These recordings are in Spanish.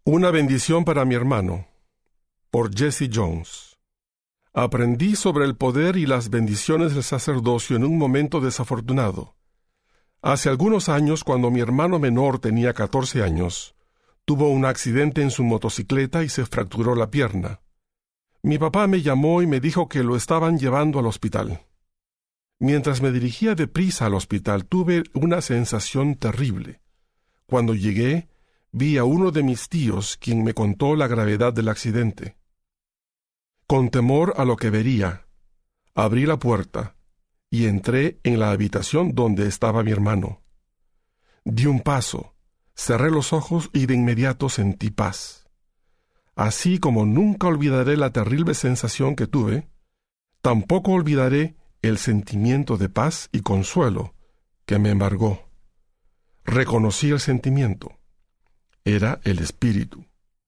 Una bendición para mi hermano, por Jesse Jones. Aprendí sobre el poder y las bendiciones del sacerdocio en un momento desafortunado. Hace algunos años, cuando mi hermano menor tenía 14 años, tuvo un accidente en su motocicleta y se fracturó la pierna. Mi papá me llamó y me dijo que lo estaban llevando al hospital. Mientras me dirigía deprisa al hospital, tuve una sensación terrible. Cuando llegué, vi a uno de mis tíos, quien me contó la gravedad del accidente. Con temor a lo que vería, abrí la puerta y entré en la habitación donde estaba mi hermano. Di un paso, cerré los ojos y de inmediato sentí paz. Así como nunca olvidaré la terrible sensación que tuve, tampoco olvidaré el sentimiento de paz y consuelo que me embargó. Reconocí el sentimiento. Era el espíritu.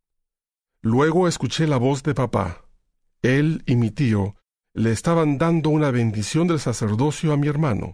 Luego escuché la voz de papá. Él y mi tío le estaban dando una bendición del sacerdocio a mi hermano.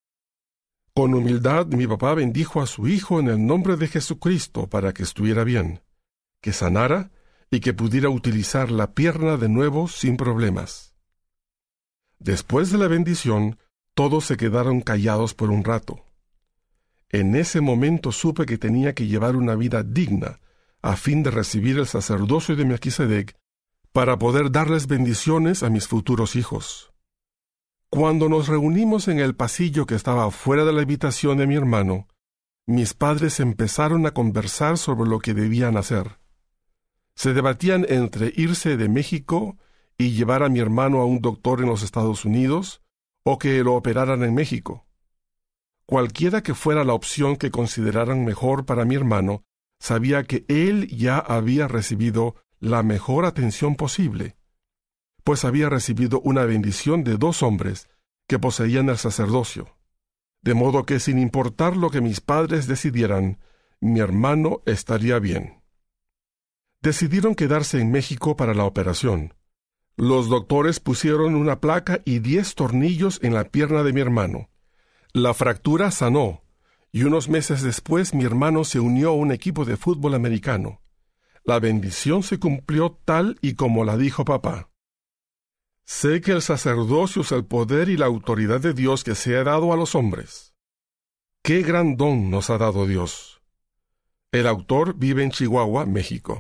Con humildad, mi papá bendijo a su hijo en el nombre de Jesucristo para que estuviera bien, que sanara y que pudiera utilizar la pierna de nuevo sin problemas. Después de la bendición, todos se quedaron callados por un rato. En ese momento supe que tenía que llevar una vida digna a fin de recibir el sacerdocio de Melquisedec para poder darles bendiciones a mis futuros hijos. Cuando nos reunimos en el pasillo que estaba fuera de la habitación de mi hermano, mis padres empezaron a conversar sobre lo que debían hacer. Se debatían entre irse de México y llevar a mi hermano a un doctor en los Estados Unidos o que lo operaran en México. Cualquiera que fuera la opción que consideraran mejor para mi hermano, sabía que él ya había recibido la mejor atención posible, pues había recibido una bendición de 2 hombres que poseían el sacerdocio, de modo que sin importar lo que mis padres decidieran, mi hermano estaría bien. Decidieron quedarse en México para la operación. Los doctores pusieron una placa y 10 tornillos en la pierna de mi hermano. La fractura sanó, y unos meses después mi hermano se unió a un equipo de fútbol americano. La bendición se cumplió tal y como la dijo papá. Sé que el sacerdocio es el poder y la autoridad de Dios que se ha dado a los hombres. ¡Qué gran don nos ha dado Dios! El autor vive en Chihuahua, México.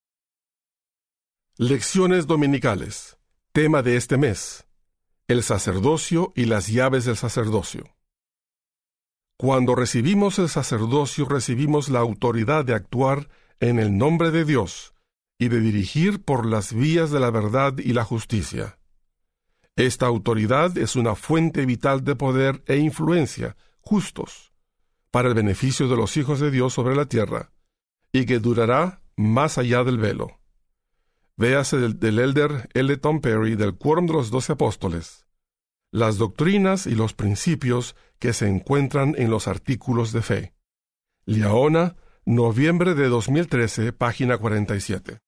Lecciones dominicales. Tema de este mes: el sacerdocio y las llaves del sacerdocio. Cuando recibimos el sacerdocio, recibimos la autoridad de actuar en el nombre de Dios y de dirigir por las vías de la verdad y la justicia. Esta autoridad es una fuente vital de poder e influencia justos para el beneficio de los hijos de Dios sobre la tierra y que durará más allá del velo. Véase del elder L. Tom Perry del Quórum de los 12 Apóstoles. Las doctrinas y los principios que se encuentran en los artículos de fe. Liaona, noviembre de 2013, página 47.